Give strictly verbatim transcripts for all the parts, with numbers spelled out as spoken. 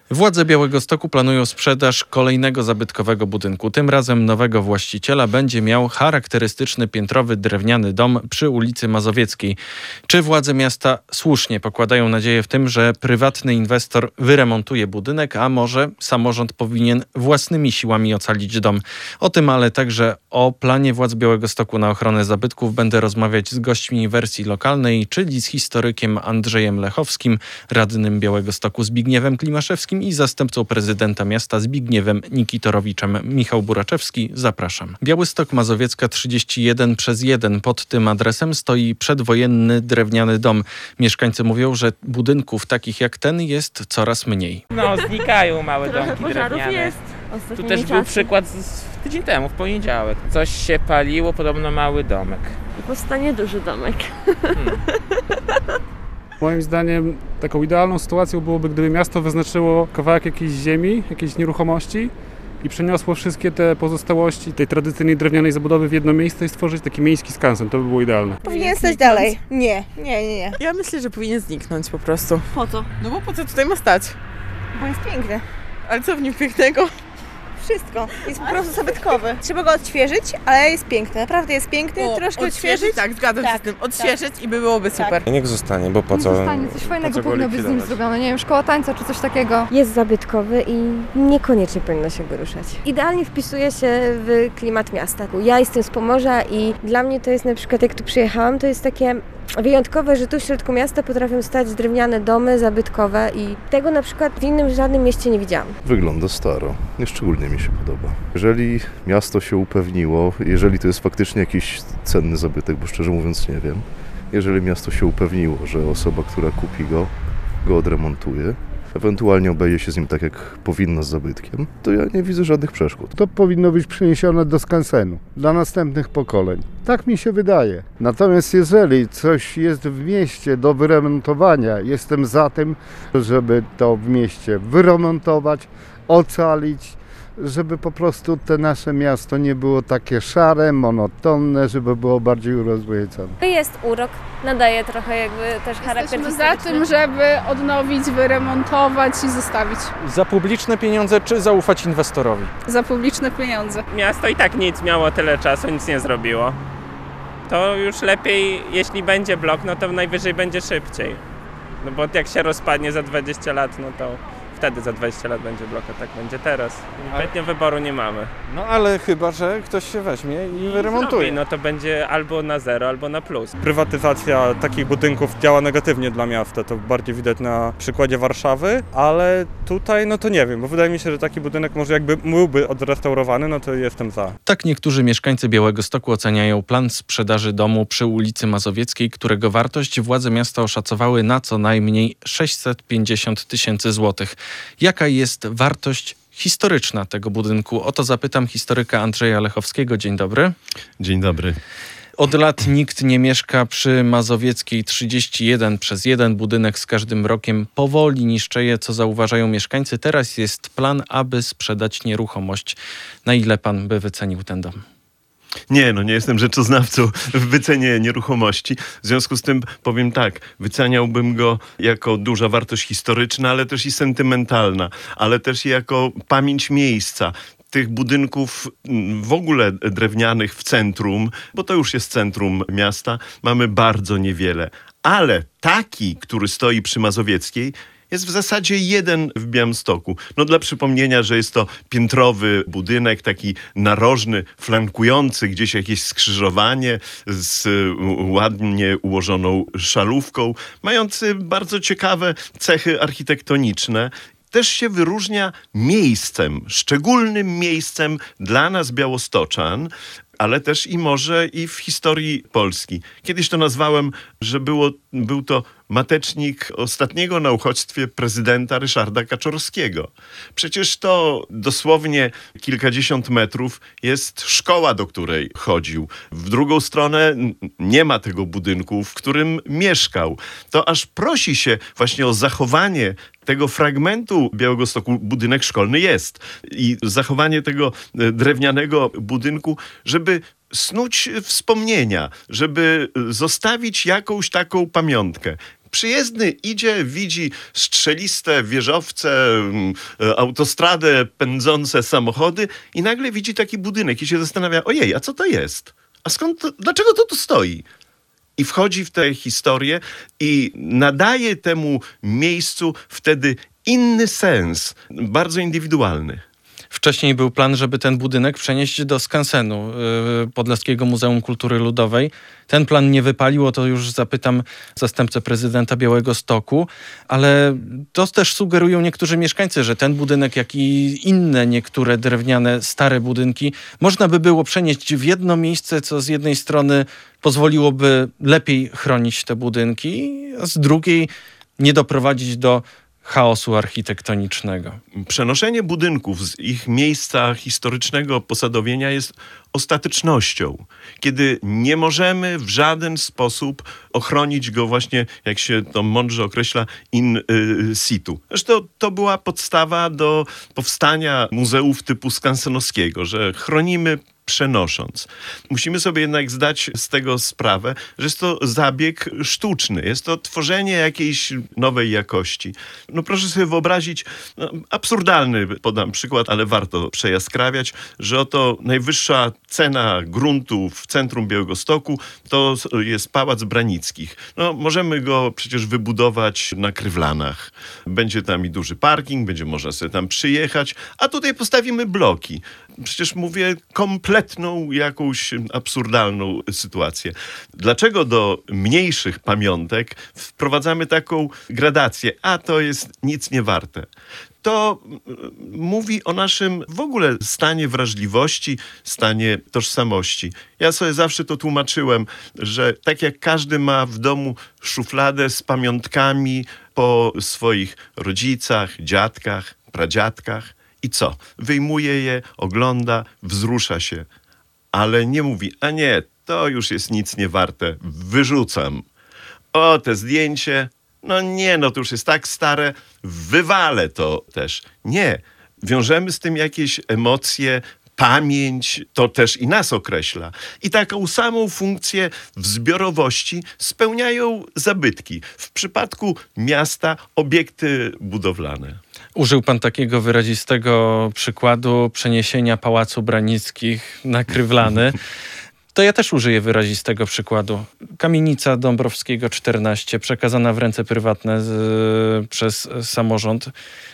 Władze Białegostoku planują sprzedaż kolejnego zabytkowego budynku. Tym razem nowego właściciela będzie miał charakterystyczny piętrowy drewniany dom przy ulicy Mazowieckiej. Czy władze miasta słusznie pokładają nadzieję w tym, że prywatny inwestor wyremontuje budynek, a może samorząd powinien własnymi siłami ocalić dom? O tym, ale także o planie władz Białegostoku na ochronę zabytków będę rozmawiać z gośćmi wersji lokalnej, czyli z historykiem Andrzejem Lechowskim, radnym Białegostoku Zbigniewem Klimaszewskim i zastępcą prezydenta miasta Zbigniewem Nikitorowiczem. Michał Buraczewski, zapraszam. Białystok Mazowiecka trzydzieści jeden przez jeden. Pod tym adresem stoi przedwojenny drewniany dom. Mieszkańcy mówią, że budynków takich jak ten jest coraz mniej. No, znikają małe Trochę domki pożarów drewniane. jest. Tu też był przykład z, z tydzień temu, w poniedziałek. Coś się paliło, podobno mały domek. Powstanie duży domek. Hmm. Moim zdaniem taką idealną sytuacją byłoby, gdyby miasto wyznaczyło kawałek jakiejś ziemi, jakiejś nieruchomości i przeniosło wszystkie te pozostałości tej tradycyjnej drewnianej zabudowy w jedno miejsce i stworzyć taki miejski skansen. To by było idealne. Powinien stać dalej. Nie, nie, nie, nie. Ja myślę, że powinien zniknąć po prostu. Po co? No bo po co tutaj ma stać? Bo jest piękny. Ale co w nim pięknego? Wszystko. Jest po prostu zabytkowy. Trzeba go odświeżyć, ale jest piękny. Naprawdę jest piękny. O, Troszkę odświeżyć. Tak, zgadzam się Tak, z tym. Odświeżyć i by byłoby super. Niech zostanie, bo po co? Zostanie, coś fajnego po co go powinno być z nim likwidować? zrobione, nie wiem, szkoła tańca czy coś takiego. Jest zabytkowy i niekoniecznie powinno się go ruszać. Idealnie wpisuje się w klimat miasta. Ja jestem z Pomorza i dla mnie to jest na przykład, jak tu przyjechałam, to jest takie wyjątkowe, że tu w środku miasta potrafią stać drewniane domy zabytkowe i tego na przykład w innym żadnym mieście nie widziałam. Wygląda staro. Nieszczególnie mi się podoba. Jeżeli miasto się upewniło, jeżeli to jest faktycznie jakiś cenny zabytek, bo szczerze mówiąc nie wiem, jeżeli miasto się upewniło, że osoba, która kupi go, go odremontuje, ewentualnie obejdzie się z nim tak, jak powinno z zabytkiem, to ja nie widzę żadnych przeszkód. To powinno być przeniesione do skansenu dla następnych pokoleń. Tak mi się wydaje. Natomiast jeżeli coś jest w mieście do wyremontowania, jestem za tym, żeby to w mieście wyremontować, ocalić, żeby po prostu te nasze miasto nie było takie szare, monotonne, żeby było bardziej urozmaicone. Jest urok, nadaje trochę jakby też charakter Jesteśmy za tym, żeby odnowić, wyremontować i zostawić. Za publiczne pieniądze czy zaufać inwestorowi? Za publiczne pieniądze. Miasto i tak nic miało tyle czasu, nic nie zrobiło. To już lepiej, jeśli będzie blok, no to najwyżej będzie szybciej. No bo jak się rozpadnie za dwadzieścia lat, no to wtedy za dwadzieścia lat będzie blok, a tak będzie teraz. Kompletnie wyboru nie mamy. No ale chyba, że ktoś się weźmie i wyremontuje. Zrobi, no to będzie albo na zero, albo na plus. Prywatyzacja takich budynków działa negatywnie dla miasta, to bardziej widać na przykładzie Warszawy, ale tutaj no to nie wiem, bo wydaje mi się, że taki budynek może jakby byłby odrestaurowany, no to jestem za. Tak niektórzy mieszkańcy Białegostoku oceniają plan sprzedaży domu przy ulicy Mazowieckiej, którego wartość władze miasta oszacowały na co najmniej sześćset pięćdziesiąt tysięcy złotych. Jaka jest wartość historyczna tego budynku? O to zapytam historyka Andrzeja Lechowskiego. Dzień dobry. Dzień dobry. Od lat nikt nie mieszka przy Mazowieckiej trzydzieści jeden przez jeden. Budynek z każdym rokiem powoli niszczeje, co zauważają mieszkańcy. Teraz jest plan, aby sprzedać nieruchomość. Na ile pan by wycenił ten dom? Nie, no nie jestem rzeczoznawcą w wycenie nieruchomości. W związku z tym powiem tak, wyceniałbym go jako duża wartość historyczna, ale też i sentymentalna, ale też i jako pamięć miejsca. Tych budynków w ogóle drewnianych w centrum, bo to już jest centrum miasta, mamy bardzo niewiele. Ale taki, który stoi przy Mazowieckiej, jest w zasadzie jeden w Białymstoku. No dla przypomnienia, że jest to piętrowy budynek, taki narożny, flankujący gdzieś jakieś skrzyżowanie z ładnie ułożoną szalówką, mający bardzo ciekawe cechy architektoniczne. Też się wyróżnia miejscem, szczególnym miejscem dla nas białostoczan, ale też i może i w historii Polski. Kiedyś to nazwałem, że było, był to matecznik ostatniego na uchodźstwie prezydenta Ryszarda Kaczorowskiego. Przecież to dosłownie kilkadziesiąt metrów jest szkoła, do której chodził. W drugą stronę nie ma tego budynku, w którym mieszkał. To aż prosi się właśnie o zachowanie tego fragmentu Białegostoku. Budynek szkolny jest. I zachowanie tego drewnianego budynku, żeby snuć wspomnienia, żeby zostawić jakąś taką pamiątkę. Przyjezdny idzie, widzi strzeliste wieżowce, autostradę, pędzące samochody i nagle widzi taki budynek i się zastanawia, ojej, a co to jest? A skąd to, dlaczego to tu stoi? I wchodzi w tę historię i nadaje temu miejscu wtedy inny sens, bardzo indywidualny. Wcześniej był plan, żeby ten budynek przenieść do skansenu yy, Podlaskiego Muzeum Kultury Ludowej. Ten plan nie wypalił, o to już zapytam zastępcę prezydenta Białegostoku, ale to też sugerują niektórzy mieszkańcy, że ten budynek, jak i inne niektóre drewniane, stare budynki, można by było przenieść w jedno miejsce, co z jednej strony pozwoliłoby lepiej chronić te budynki, a z drugiej nie doprowadzić do chaosu architektonicznego. Przenoszenie budynków z ich miejsca historycznego posadowienia jest ostatecznością, kiedy nie możemy w żaden sposób ochronić go właśnie, jak się to mądrze określa, in y, situ. Zresztą to była podstawa do powstania muzeów typu skansenowskiego, że chronimy przenosząc. Musimy sobie jednak zdać z tego sprawę, że jest to zabieg sztuczny. Jest to tworzenie jakiejś nowej jakości. No proszę sobie wyobrazić, no, absurdalny podam przykład, ale warto przejaskrawiać, że oto najwyższa cena gruntu w centrum Białegostoku to jest Pałac Branickich. No możemy go przecież wybudować na Krywlanach. Będzie tam i duży parking, będzie można sobie tam przyjechać, a tutaj postawimy bloki. Przecież mówię kompletną jakąś absurdalną sytuację. Dlaczego do mniejszych pamiątek wprowadzamy taką gradację, a to jest nic nie warte? To mówi o naszym w ogóle stanie wrażliwości, stanie tożsamości. Ja sobie zawsze to tłumaczyłem, że tak jak każdy ma w domu szufladę z pamiątkami po swoich rodzicach, dziadkach, pradziadkach, i co? Wyjmuje je, ogląda, wzrusza się, ale nie mówi, a nie, to już jest nic nie warte, wyrzucam. O, te zdjęcie, no nie, no to już jest tak stare, wywalę to też. Nie, wiążemy z tym jakieś emocje, pamięć, to też i nas określa. I taką samą funkcję w zbiorowości spełniają zabytki. W przypadku miasta obiekty budowlane. Użył pan takiego wyrazistego przykładu przeniesienia Pałacu Branickich na Krywlany. To ja też użyję wyrazistego przykładu. Kamienica Dąbrowskiego czternaście, przekazana w ręce prywatne z, przez samorząd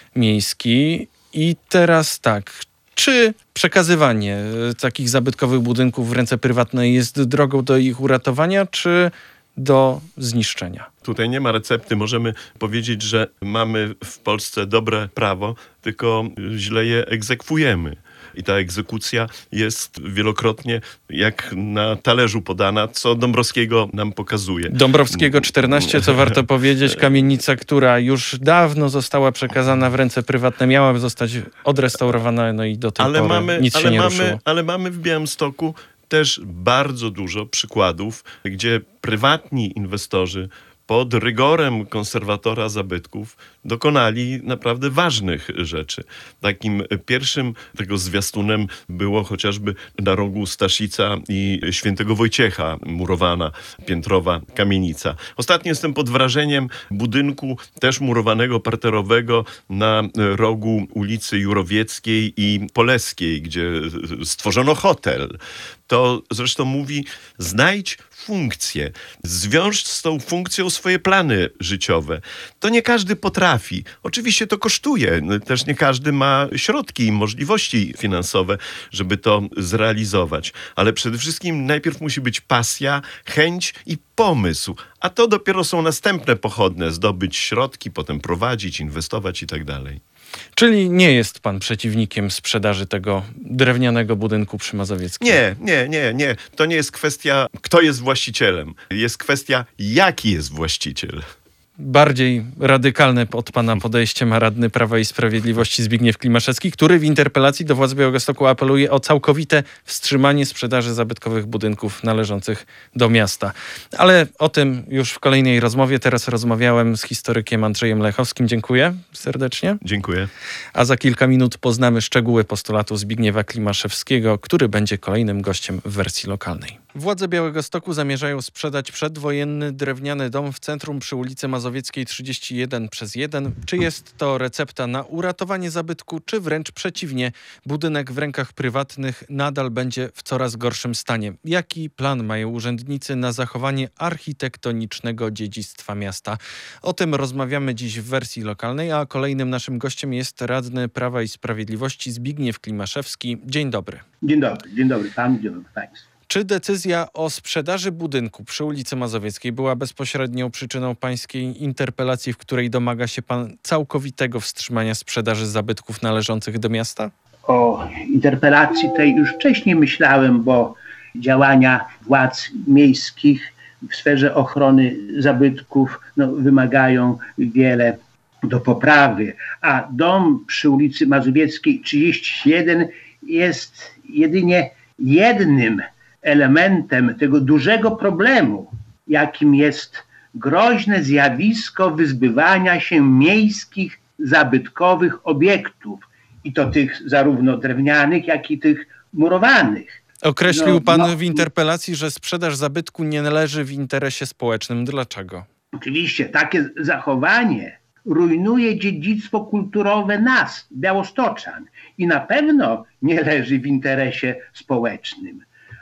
miejski. I teraz tak, czy przekazywanie takich zabytkowych budynków w ręce prywatne jest drogą do ich uratowania, czy do zniszczenia? Tutaj nie ma recepty. Możemy powiedzieć, że mamy w Polsce dobre prawo, tylko źle je egzekwujemy. I ta egzekucja jest wielokrotnie jak na talerzu podana, co Dąbrowskiego nam pokazuje. Dąbrowskiego czternaście, co warto powiedzieć, kamienica, która już dawno została przekazana w ręce prywatne, miała zostać odrestaurowana, no i do tej ale pory mamy, nic ale się nie mamy, ruszyło. Ale mamy w Białymstoku też bardzo dużo przykładów, gdzie prywatni inwestorzy pod rygorem konserwatora zabytków dokonali naprawdę ważnych rzeczy. Takim pierwszym tego zwiastunem było chociażby na rogu Staszica i Świętego Wojciecha murowana piętrowa kamienica. Ostatnio jestem pod wrażeniem budynku też murowanego parterowego na rogu ulicy Jurowieckiej i Poleskiej, gdzie stworzono hotel. To zresztą mówi, znajdź funkcję, zwiąż z tą funkcją swoje plany życiowe. To nie każdy potrafi. Oczywiście to kosztuje. Też nie każdy ma środki i możliwości finansowe, żeby to zrealizować. Ale przede wszystkim najpierw musi być pasja, chęć i pomysł. A to dopiero są następne pochodne. Zdobyć środki, potem prowadzić, inwestować i tak dalej. Czyli nie jest pan przeciwnikiem sprzedaży tego drewnianego budynku przy Mazowieckiej? Nie, nie, nie, nie. To nie jest kwestia, kto jest właścicielem. Jest kwestia, jaki jest właściciel. Bardziej radykalne od pana podejście ma radny Prawa i Sprawiedliwości Zbigniew Klimaszewski, który w interpelacji do władz Białegostoku apeluje o całkowite wstrzymanie sprzedaży zabytkowych budynków należących do miasta. Ale o tym już w kolejnej rozmowie. Teraz rozmawiałem z historykiem Andrzejem Lechowskim. Dziękuję serdecznie. Dziękuję. A za kilka minut poznamy szczegóły postulatu Zbigniewa Klimaszewskiego, który będzie kolejnym gościem w wersji lokalnej. Władze Białegostoku zamierzają sprzedać przedwojenny drewniany dom w centrum przy ulicy Mazowieckiej trzydzieści jeden przez jeden. Czy jest to recepta na uratowanie zabytku, czy wręcz przeciwnie, budynek w rękach prywatnych nadal będzie w coraz gorszym stanie? Jaki plan mają urzędnicy na zachowanie architektonicznego dziedzictwa miasta? O tym rozmawiamy dziś w wersji lokalnej, a kolejnym naszym gościem jest radny Prawa i Sprawiedliwości Zbigniew Klimaszewski. Dzień dobry. Dzień dobry, dzień dobry panu, dzień dobry państwu. Czy decyzja o sprzedaży budynku przy ulicy Mazowieckiej była bezpośrednią przyczyną pańskiej interpelacji, w której domaga się pan całkowitego wstrzymania sprzedaży zabytków należących do miasta? O interpelacji tej już wcześniej myślałem, bo działania władz miejskich w sferze ochrony zabytków no, wymagają wiele do poprawy, a dom przy ulicy Mazowieckiej trzydzieści jeden jest jedynie jednym elementem tego dużego problemu, jakim jest groźne zjawisko wyzbywania się miejskich, zabytkowych obiektów. I to tych zarówno drewnianych, jak i tych murowanych. Określił No, pan no, w interpelacji, że sprzedaż zabytku nie należy w interesie społecznym. Dlaczego? Oczywiście takie zachowanie rujnuje dziedzictwo kulturowe nas, białostoczan. I na pewno nie leży w interesie społecznym.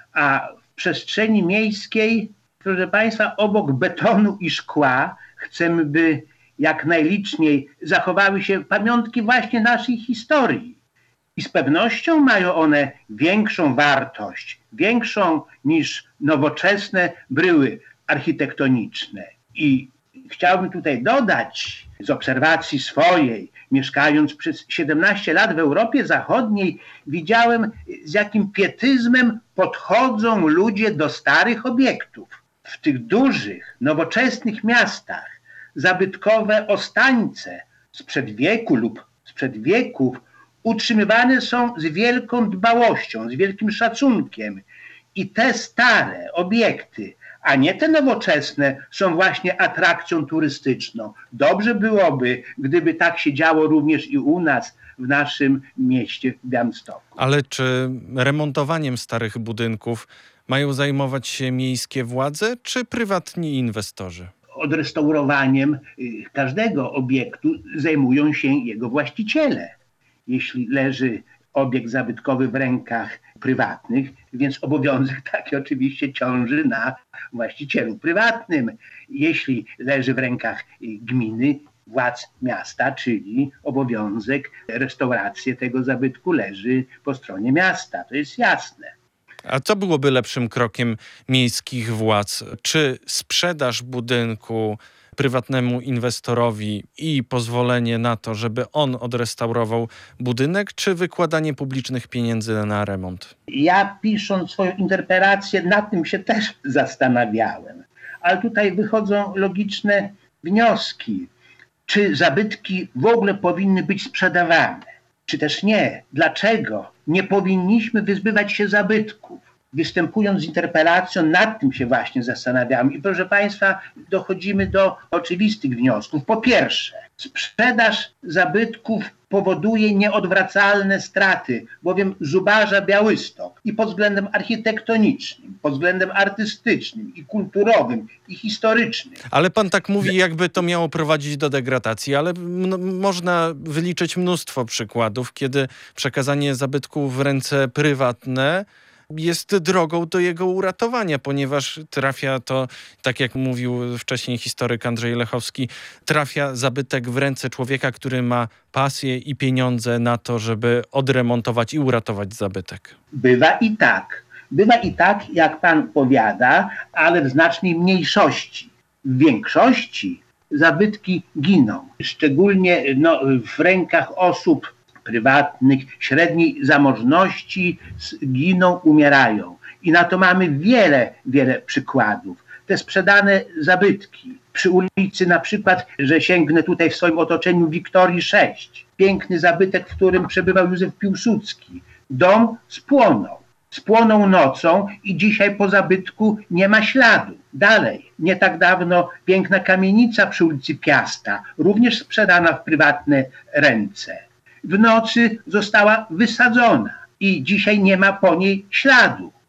A w przestrzeni miejskiej, proszę państwa, obok betonu i szkła chcemy, by jak najliczniej zachowały się pamiątki właśnie naszej historii. I z pewnością mają one większą wartość, większą niż nowoczesne bryły architektoniczne. I chciałbym tutaj dodać z obserwacji swojej, mieszkając przez siedemnaście lat w Europie Zachodniej, widziałem, z jakim pietyzmem podchodzą ludzie do starych obiektów. W tych dużych, nowoczesnych miastach zabytkowe ostańce sprzed wieku lub sprzed wieków utrzymywane są z wielką dbałością, z wielkim szacunkiem. I te stare obiekty, a nie te nowoczesne, są właśnie atrakcją turystyczną. Dobrze byłoby, gdyby tak się działo również i u nas, w naszym mieście w Białymstoku. Ale czy remontowaniem starych budynków mają zajmować się miejskie władze, czy prywatni inwestorzy? Odrestaurowaniem każdego obiektu zajmują się jego właściciele. Jeśli leży obiekt zabytkowy w rękach prywatnych, więc obowiązek taki oczywiście ciąży na właścicielu prywatnym. Jeśli leży w rękach gminy, władz miasta, czyli obowiązek restauracji tego zabytku leży po stronie miasta. To jest jasne. A co byłoby lepszym krokiem miejskich władz? Czy sprzedaż budynku prywatnemu inwestorowi i pozwolenie na to, żeby on odrestaurował budynek, czy wykładanie publicznych pieniędzy na remont? Ja pisząc swoją interpelację nad tym się też zastanawiałem, ale tutaj wychodzą logiczne wnioski. Czy zabytki w ogóle powinny być sprzedawane, czy też nie? Dlaczego nie powinniśmy wyzbywać się zabytków? Występując z interpelacją, nad tym się właśnie zastanawiamy. I proszę państwa, dochodzimy do oczywistych wniosków. Po pierwsze, sprzedaż zabytków powoduje nieodwracalne straty, bowiem zubaża Białystok i pod względem architektonicznym, pod względem artystycznym, i kulturowym, i historycznym. Ale pan tak mówi, jakby to miało prowadzić do degradacji, ale m- można wyliczyć mnóstwo przykładów, kiedy przekazanie zabytku w ręce prywatne jest drogą do jego uratowania, ponieważ trafia to, tak jak mówił wcześniej historyk Andrzej Lechowski, trafia zabytek w ręce człowieka, który ma pasję i pieniądze na to, żeby odremontować i uratować zabytek. Bywa i tak. Bywa i tak, jak pan powiada, ale w znacznej mniejszości. W większości zabytki giną. Szczególnie no, w rękach osób prywatnych, średniej zamożności giną, umierają. I na to mamy wiele, wiele przykładów. Te sprzedane zabytki. Przy ulicy na przykład, że sięgnę tutaj w swoim otoczeniu Wiktorii sześć. Piękny zabytek, w którym przebywał Józef Piłsudski. Dom spłonął. Spłonął nocą i dzisiaj po zabytku nie ma śladu. Dalej, nie tak dawno piękna kamienica przy ulicy Piasta, również sprzedana w prywatne ręce. W nocy została wysadzona i dzisiaj nie ma po niej śladu.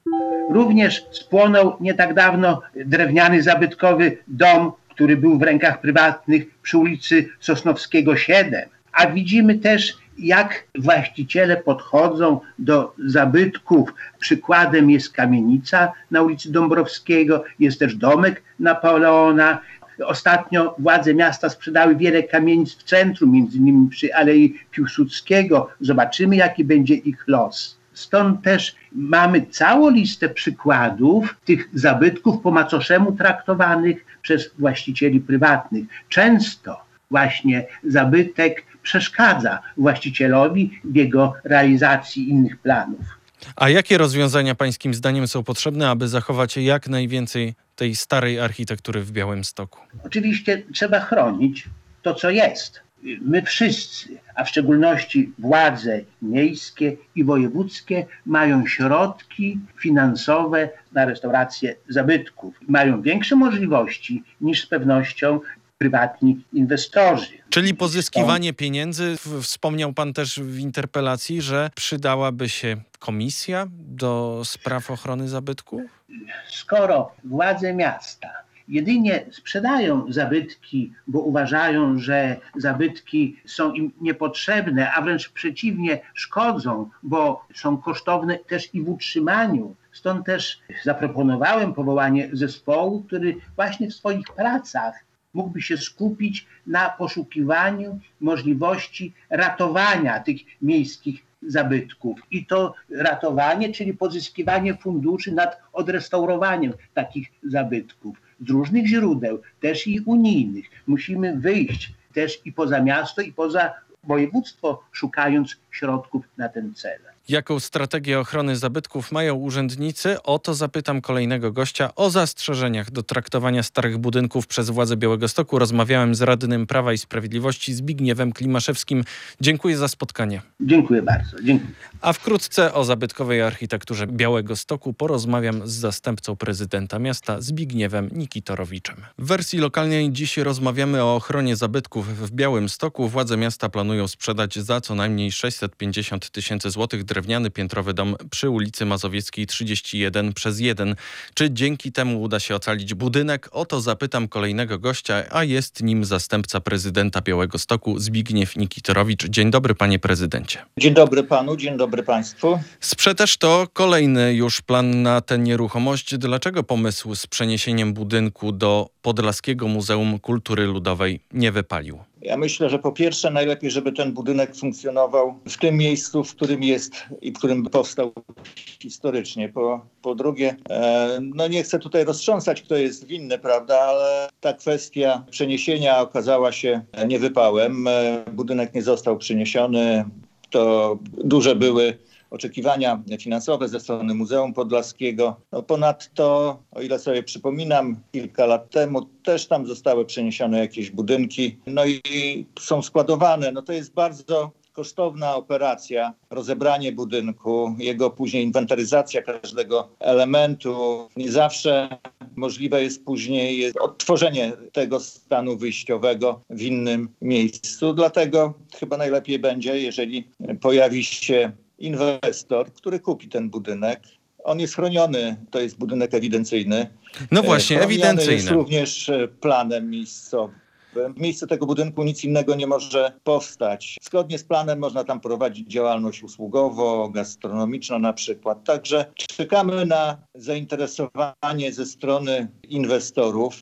Również spłonął nie tak dawno drewniany zabytkowy dom, który był w rękach prywatnych przy ulicy Sosnowskiego siedem. A widzimy też, jak właściciele podchodzą do zabytków. Przykładem jest kamienica na ulicy Dąbrowskiego, jest też domek Napoleona. Ostatnio władze miasta sprzedały wiele kamienic w centrum, między innymi przy Alei Piłsudskiego. Zobaczymy, jaki będzie ich los. Stąd też mamy całą listę przykładów tych zabytków po macoszemu traktowanych przez właścicieli prywatnych. Często właśnie zabytek przeszkadza właścicielowi w jego realizacji innych planów. A jakie rozwiązania pańskim zdaniem są potrzebne, aby zachować jak najwięcej tej starej architektury w Białymstoku? Oczywiście trzeba chronić to, co jest. My wszyscy, a w szczególności władze miejskie i wojewódzkie, mają środki finansowe na restaurację zabytków. Mają większe możliwości niż z pewnością prywatni inwestorzy. Czyli pozyskiwanie pieniędzy. Wspomniał pan też w interpelacji, że przydałaby się komisja do spraw ochrony zabytków? Skoro władze miasta jedynie sprzedają zabytki, bo uważają, że zabytki są im niepotrzebne, a wręcz przeciwnie, szkodzą, bo są kosztowne też i w utrzymaniu. Stąd też zaproponowałem powołanie zespołu, który właśnie w swoich pracach mógłby się skupić na poszukiwaniu możliwości ratowania tych miejskich zabytków. I to ratowanie, czyli pozyskiwanie funduszy nad odrestaurowaniem takich zabytków z różnych źródeł, też i unijnych. Musimy wyjść też i poza miasto, i poza województwo, szukając środków na ten cel. Jaką strategię ochrony zabytków mają urzędnicy? O to zapytam kolejnego gościa. O zastrzeżeniach do traktowania starych budynków przez władze Białegostoku rozmawiałem z radnym Prawa i Sprawiedliwości Zbigniewem Klimaszewskim. Dziękuję za spotkanie. Dziękuję bardzo. Dziękuję. A wkrótce o zabytkowej architekturze Białegostoku porozmawiam z zastępcą prezydenta miasta Zbigniewem Nikitorowiczem. W wersji lokalnej dziś rozmawiamy o ochronie zabytków w Białymstoku. Władze miasta planują sprzedać za co najmniej sześćset pięćdziesiąt tysięcy złotych drewniany piętrowy dom przy ulicy Mazowieckiej trzydzieści jeden przez jeden. Czy dzięki temu uda się ocalić budynek? O to zapytam kolejnego gościa, a jest nim zastępca prezydenta Białegostoku Zbigniew Nikitorowicz. Dzień dobry, panie prezydencie. Dzień dobry panu, dzień dobry państwu. Sprzedaż to kolejny już plan na tę nieruchomość. Dlaczego pomysł z przeniesieniem budynku do Podlaskiego Muzeum Kultury Ludowej nie wypalił? Ja myślę, że po pierwsze najlepiej, żeby ten budynek funkcjonował w tym miejscu, w którym jest i w którym powstał historycznie. Po, po drugie, e, no nie chcę tutaj roztrząsać, kto jest winny, prawda, ale ta kwestia przeniesienia okazała się niewypałem. E, budynek nie został przeniesiony. To duże były oczekiwania finansowe ze strony Muzeum Podlaskiego. No ponadto, o ile sobie przypominam, kilka lat temu też tam zostały przeniesione jakieś budynki, no i są składowane. No to jest bardzo kosztowna operacja, rozebranie budynku, jego później inwentaryzacja każdego elementu. Nie zawsze możliwe jest później odtworzenie tego stanu wyjściowego w innym miejscu. Dlatego chyba najlepiej będzie, jeżeli pojawi się inwestor, który kupi ten budynek. On jest chroniony, to jest budynek ewidencyjny. No właśnie, chroniony ewidencyjny. Jest również planem miejscowym. W miejscu tego budynku nic innego nie może powstać. Zgodnie z planem można tam prowadzić działalność usługowo-gastronomiczną na przykład. Także czekamy na zainteresowanie ze strony inwestorów.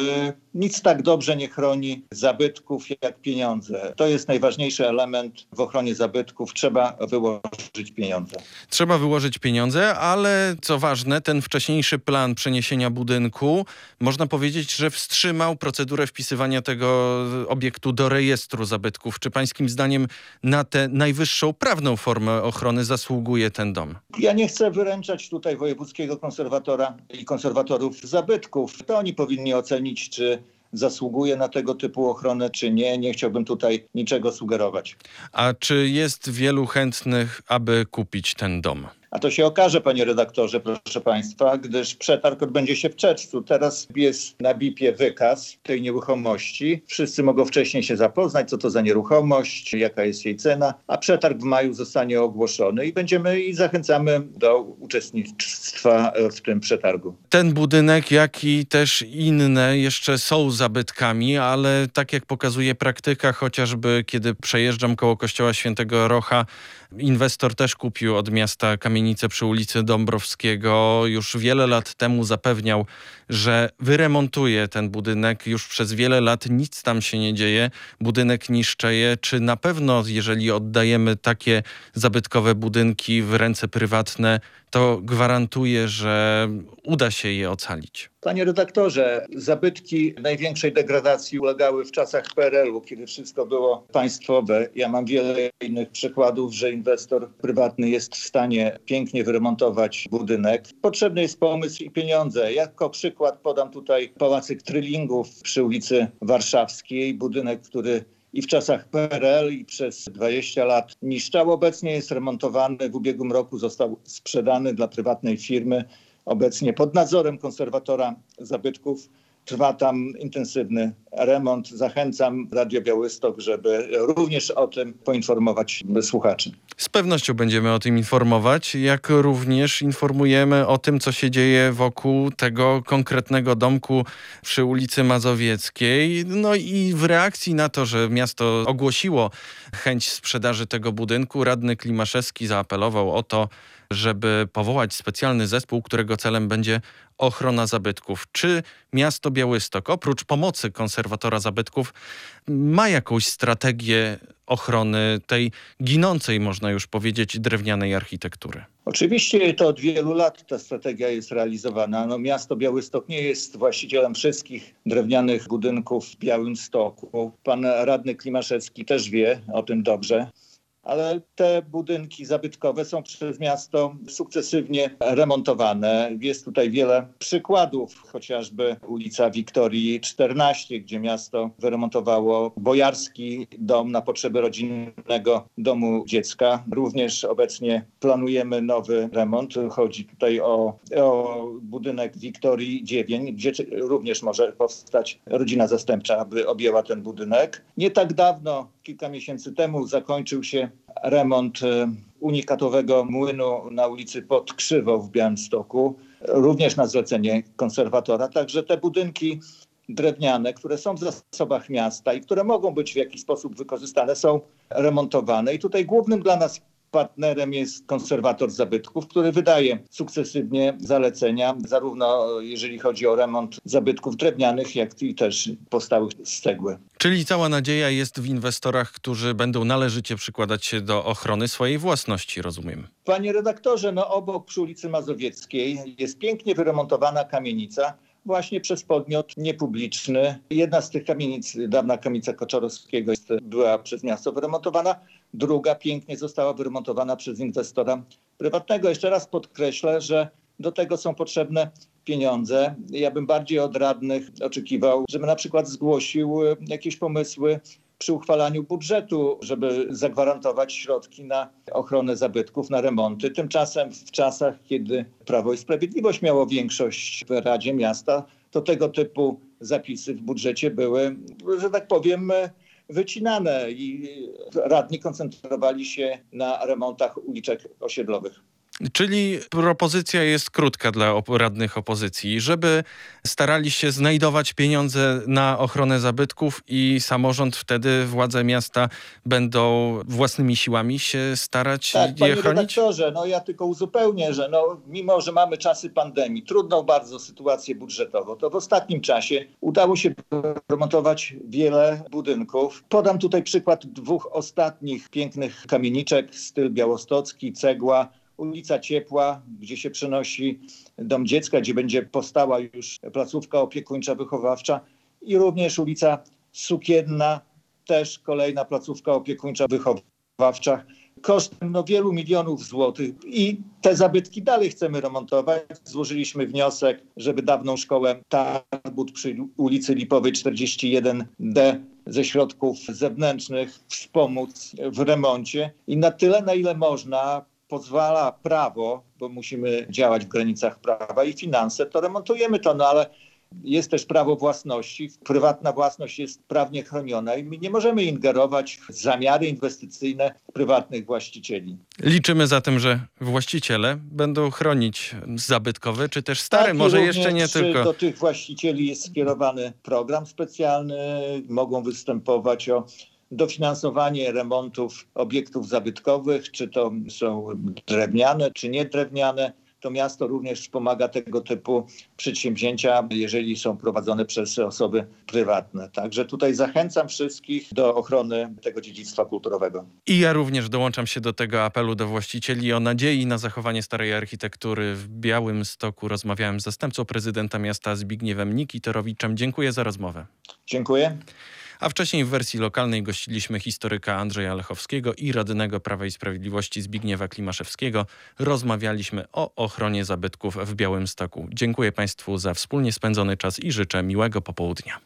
Nic tak dobrze nie chroni zabytków jak pieniądze. To jest najważniejszy element w ochronie zabytków. Trzeba wyłożyć pieniądze. Trzeba wyłożyć pieniądze, ale co ważne, ten wcześniejszy plan przeniesienia budynku, można powiedzieć, że wstrzymał procedurę wpisywania tego obiektu do rejestru zabytków. Czy pańskim zdaniem na tę najwyższą prawną formę ochrony zasługuje ten dom? Ja nie chcę wyręczać tutaj wojewódzkiego konserwatora i konserwatorów zabytków. To oni powinni ocenić, czy zasługuje na tego typu ochronę, czy nie. Nie chciałbym tutaj niczego sugerować. A czy jest wielu chętnych, aby kupić ten dom? A to się okaże, panie redaktorze, proszę państwa, gdyż przetarg odbędzie się w czerwcu. Teraz jest na B I P-ie wykaz tej nieruchomości. Wszyscy mogą wcześniej się zapoznać, co to za nieruchomość, jaka jest jej cena, a przetarg w maju zostanie ogłoszony i będziemy i zachęcamy do uczestnictwa w tym przetargu. Ten budynek, jak i też inne jeszcze są zabytkami, ale tak jak pokazuje praktyka, chociażby kiedy przejeżdżam koło kościoła Świętego Rocha, inwestor też kupił od miasta kamienicę przy ulicy Dąbrowskiego. Już wiele lat temu zapewniał, że wyremontuje ten budynek. Już przez wiele lat nic tam się nie dzieje. Budynek niszczeje. Czy na pewno, jeżeli oddajemy takie zabytkowe budynki w ręce prywatne, to gwarantuje, że uda się je ocalić? Panie redaktorze, zabytki największej degradacji ulegały w czasach P R L u, kiedy wszystko było państwowe. Ja mam wiele innych przykładów, że inwestor prywatny jest w stanie pięknie wyremontować budynek. Potrzebny jest pomysł i pieniądze. Jako przykład podam tutaj Pałacyk Trylingów przy ulicy Warszawskiej, budynek, który i w czasach P R L i przez dwadzieścia lat niszczał. Obecnie jest remontowany. W ubiegłym roku został sprzedany dla prywatnej firmy. Obecnie pod nadzorem konserwatora zabytków trwa tam intensywny remont. Zachęcam Radio Białystok, żeby również o tym poinformować słuchaczy. Z pewnością będziemy o tym informować, jak również informujemy o tym, co się dzieje wokół tego konkretnego domku przy ulicy Mazowieckiej. No i w reakcji na to, że miasto ogłosiło chęć sprzedaży tego budynku, radny Klimaszewski zaapelował o to, żeby powołać specjalny zespół, którego celem będzie ochrona zabytków. Czy miasto Białystok, oprócz pomocy konserwatora zabytków, ma jakąś strategię ochrony tej ginącej, można już powiedzieć, drewnianej architektury? Oczywiście to od wielu lat ta strategia jest realizowana. No, miasto Białystok nie jest właścicielem wszystkich drewnianych budynków w Białymstoku. Pan radny Klimaszewski też wie o tym dobrze. Ale te budynki zabytkowe są przez miasto sukcesywnie remontowane. Jest tutaj wiele przykładów, chociażby ulica Wiktorii czternaście, gdzie miasto wyremontowało bojarski dom na potrzeby rodzinnego domu dziecka. Również obecnie planujemy nowy remont. Chodzi tutaj o, o budynek Wiktorii dziewięć, gdzie również może powstać rodzina zastępcza, aby objęła ten budynek. Nie tak dawno, kilka miesięcy temu, zakończył się remont unikatowego młynu na ulicy Pod Krzywą w Białymstoku, również na zlecenie konserwatora. Także te budynki drewniane, które są w zasobach miasta i które mogą być w jakiś sposób wykorzystane, są remontowane. I tutaj głównym dla nas partnerem jest konserwator zabytków, który wydaje sukcesywnie zalecenia, zarówno jeżeli chodzi o remont zabytków drewnianych, jak i też powstałych z cegły. Czyli cała nadzieja jest w inwestorach, którzy będą należycie przykładać się do ochrony swojej własności, rozumiem. Panie redaktorze, no obok przy ulicy Mazowieckiej jest pięknie wyremontowana kamienica, właśnie przez podmiot niepubliczny. Jedna z tych kamienic, dawna kamienica Koczorowskiego, jest, była przez miasto wyremontowana. Druga pięknie została wyremontowana przez inwestora prywatnego. Jeszcze raz podkreślę, że do tego są potrzebne pieniądze. Ja bym bardziej od radnych oczekiwał, żeby na przykład zgłosił jakieś pomysły przy uchwalaniu budżetu, żeby zagwarantować środki na ochronę zabytków, na remonty. Tymczasem w czasach, kiedy Prawo i Sprawiedliwość miało większość w Radzie Miasta, to tego typu zapisy w budżecie były, że tak powiem, wycinane i radni koncentrowali się na remontach uliczek osiedlowych. Czyli propozycja jest krótka dla op- radnych opozycji, żeby starali się znajdować pieniądze na ochronę zabytków i samorząd wtedy, władze miasta będą własnymi siłami się starać tak, je panie chronić? redaktorze, no ja tylko uzupełnię, że no, mimo, że mamy czasy pandemii, trudną bardzo sytuację budżetową, to w ostatnim czasie udało się remontować wiele budynków. Podam tutaj przykład dwóch ostatnich pięknych kamieniczek, styl białostocki, cegła, ulica Ciepła, gdzie się przenosi dom dziecka, gdzie będzie powstała już placówka opiekuńcza wychowawcza, i również ulica Sukienna, też kolejna placówka opiekuńcza wychowawcza, kosztem no, wielu milionów złotych. I te zabytki dalej chcemy remontować. Złożyliśmy wniosek, żeby dawną szkołę Tarbut przy ulicy Lipowej czterdzieści jeden D ze środków zewnętrznych wspomóc w remoncie. I na tyle, na ile można, pozwala prawo, bo musimy działać w granicach prawa i finanse, to remontujemy to, no ale jest też prawo własności. Prywatna własność jest prawnie chroniona i my nie możemy ingerować w zamiary inwestycyjne prywatnych właścicieli. Liczymy zatem, że właściciele będą chronić zabytkowe, czy też stare, Tak, może również jeszcze nie tylko. Do tych właścicieli jest skierowany program specjalny. Mogą występować o dofinansowanie remontów obiektów zabytkowych, czy to są drewniane, czy nie drewniane. To miasto również wspomaga tego typu przedsięwzięcia, jeżeli są prowadzone przez osoby prywatne. Także tutaj zachęcam wszystkich do ochrony tego dziedzictwa kulturowego. I ja również dołączam się do tego apelu do właścicieli o nadziei na zachowanie starej architektury w Białymstoku. Rozmawiałem z zastępcą prezydenta miasta Zbigniewem Nikitorowiczem. Dziękuję za rozmowę. Dziękuję. A wcześniej w wersji lokalnej gościliśmy historyka Andrzeja Lechowskiego i radnego Prawa i Sprawiedliwości Zbigniewa Klimaszewskiego. Rozmawialiśmy o ochronie zabytków w Białymstoku. Dziękuję Państwu za wspólnie spędzony czas i życzę miłego popołudnia.